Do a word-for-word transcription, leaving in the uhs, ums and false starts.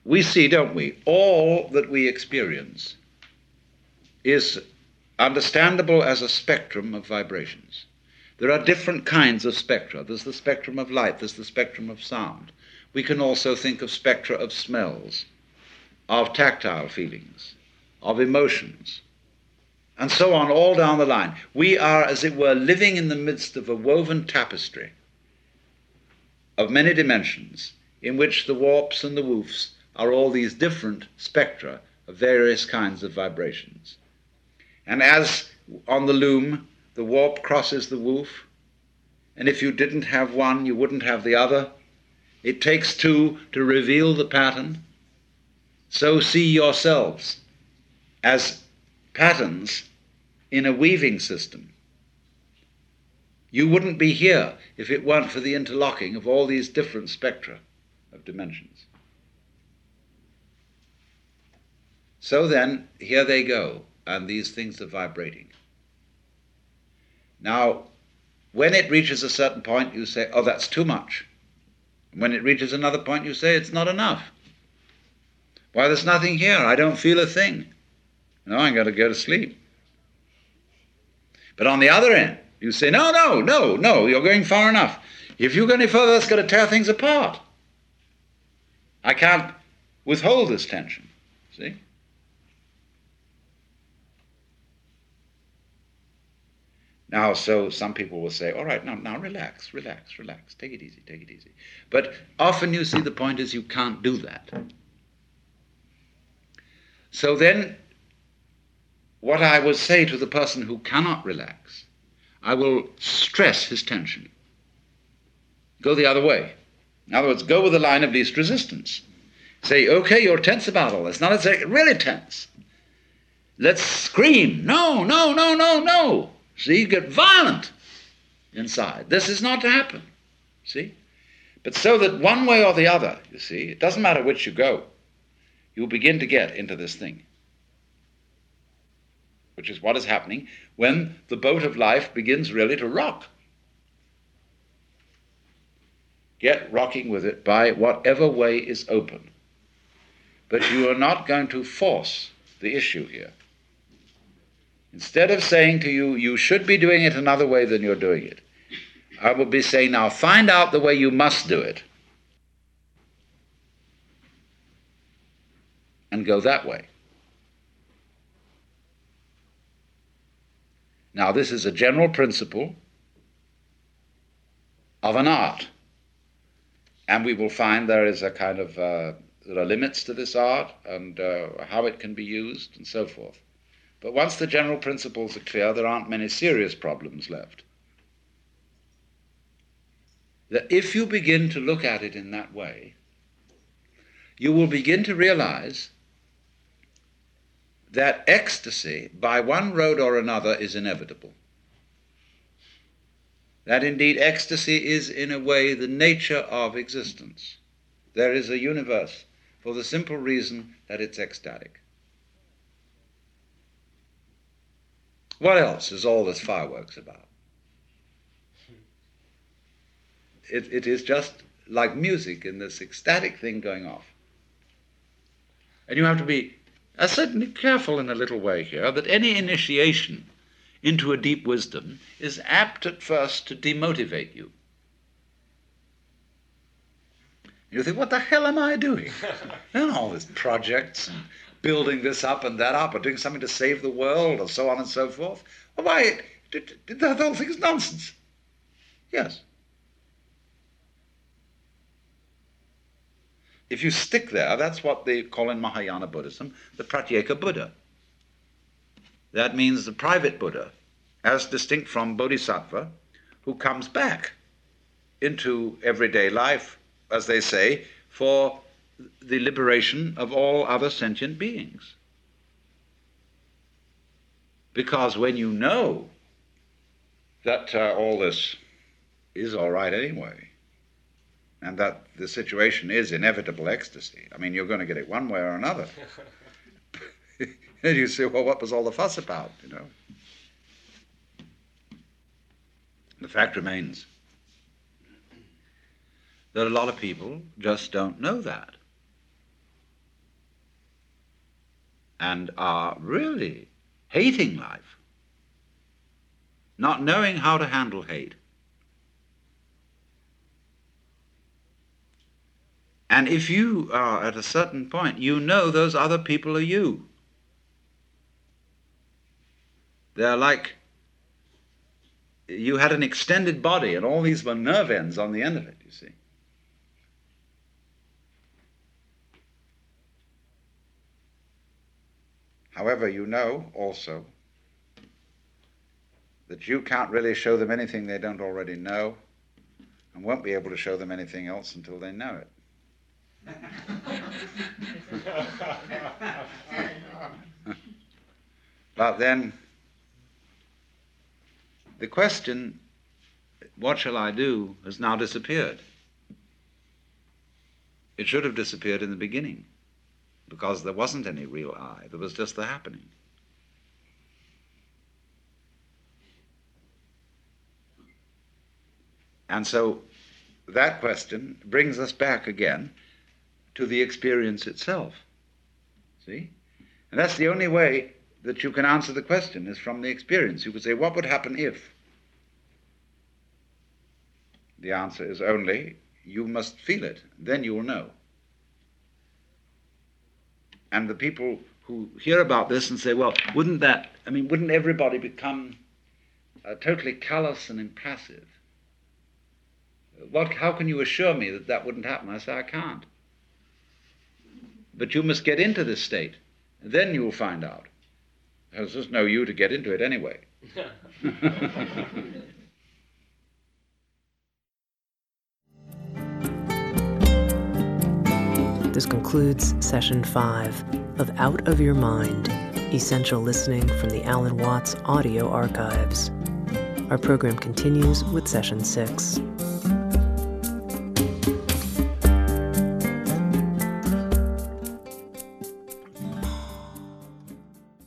we see, don't we, all that we experience is understandable as a spectrum of vibrations. There are different kinds of spectra. There's the spectrum of light, there's the spectrum of sound. We can also think of spectra of smells, of tactile feelings, of emotions, and so on, all down the line. We are, as it were, living in the midst of a woven tapestry of many dimensions, in which the warps and the woofs are all these different spectra of various kinds of vibrations. And as on the loom, the warp crosses the woof, and if you didn't have one, you wouldn't have the other. It takes two to reveal the pattern. So see yourselves as patterns in a weaving system. You wouldn't be here if it weren't for the interlocking of all these different spectra of dimensions. So then, here they go, and these things are vibrating. Now, when it reaches a certain point, you say, oh, that's too much. And when it reaches another point, you say, it's not enough. Why, there's nothing here. I don't feel a thing. No, I'm going to go to sleep. But on the other end, you say, no, no, no, no, you're going far enough. If you go any further, that's going to tear things apart. I can't withhold this tension, see? Now, so some people will say, all right, now, now relax, relax, relax, take it easy, take it easy. But often you see the point is you can't do that. So then, what I will say to the person who cannot relax, I will stress his tension. Go the other way. In other words, go with the line of least resistance. Say, okay, you're tense about all this. Now let's say, really tense. Let's scream, no, no, no, no, no. See, get violent inside. This is not to happen, see? But so that one way or the other, you see, it doesn't matter which you go, you'll begin to get into this thing, which is what is happening when the boat of life begins really to rock. Get rocking with it by whatever way is open. But you are not going to force the issue here. Instead of saying to you, you should be doing it another way than you're doing it, I will be saying, now find out the way you must do it and go that way. Now, this is a general principle of an art, and we will find there is a kind of, uh, there are limits to this art and uh, how it can be used and so forth. But once the general principles are clear, there aren't many serious problems left. That if you begin to look at it in that way, you will begin to realize that ecstasy, by one road or another, is inevitable. That indeed ecstasy is, in a way, the nature of existence. There is a universe for the simple reason that it's ecstatic. What else is all this fireworks about? It, it is just like music in this ecstatic thing going off. And you have to be uh, certainly careful in a little way here that any initiation into a deep wisdom is apt at first to demotivate you. You think, what the hell am I doing? And all these projects and building this up and that up, or doing something to save the world, or so on and so forth. Well, why, the whole thing is nonsense. Yes. If you stick there, that's what they call in Mahayana Buddhism the Pratyeka Buddha. That means the private Buddha, as distinct from Bodhisattva, who comes back into everyday life, as they say, for the liberation of all other sentient beings. Because when you know that uh, all this is all right anyway, and that the situation is inevitable ecstasy, I mean, you're going to get it one way or another. And you say, well, what was all the fuss about, you know? The fact remains that a lot of people just don't know that. and are really hating life, not knowing how to handle hate. And if you are at a certain point, you know those other people are you. They're like you had an extended body and all these were nerve ends on the end of it, you see. However, you know also that you can't really show them anything they don't already know, and won't be able to show them anything else until they know it. But then the question, what shall I do, has now disappeared. It should have disappeared in the beginning, because there wasn't any real I, there was just the happening. And so that question brings us back again to the experience itself. See? And that's the only way that you can answer the question, is from the experience. You could say, what would happen if? The answer is only, you must feel it, then you will know. And the people who hear about this and say, well, wouldn't that, I mean, wouldn't everybody become uh, totally callous and impassive? What, how can you assure me that that wouldn't happen? I say, I can't. But you must get into this state, then you will find out. There's just no you to get into it anyway. This concludes session five of Out of Your Mind, Essential Listening from the Alan Watts Audio Archives. Our program continues with session six.